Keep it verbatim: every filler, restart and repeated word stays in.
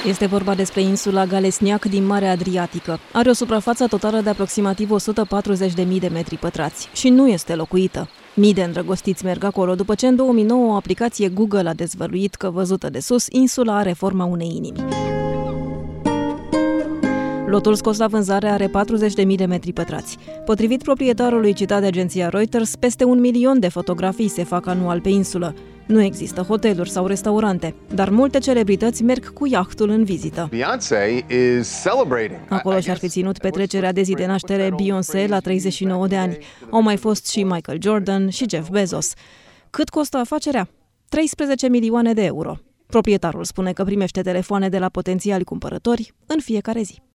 Este vorba despre insula Galesniac din Marea Adriatică. Are o suprafață totală de aproximativ o sută patruzeci de mii de metri pătrați și nu este locuită. Mii de îndrăgostiți merg acolo după ce în două mii nouă o aplicație Google a dezvăluit că, văzută de sus, insula are forma unei inimi. Lotul scos la vânzare are patruzeci de mii de metri pătrați. Potrivit proprietarului citat de agenția Reuters, peste un milion de fotografii se fac anual pe insulă. Nu există hoteluri sau restaurante, dar multe celebrități merg cu iahtul în vizită. Beyoncé is celebrating. Acolo și-ar fi ținut petrecerea de zi de naștere Beyoncé la treizeci și nouă de ani. Au mai fost și Michael Jordan și Jeff Bezos. Cât costă afacerea? treisprezece milioane de euro. Proprietarul spune că primește telefoane de la potențiali cumpărători în fiecare zi.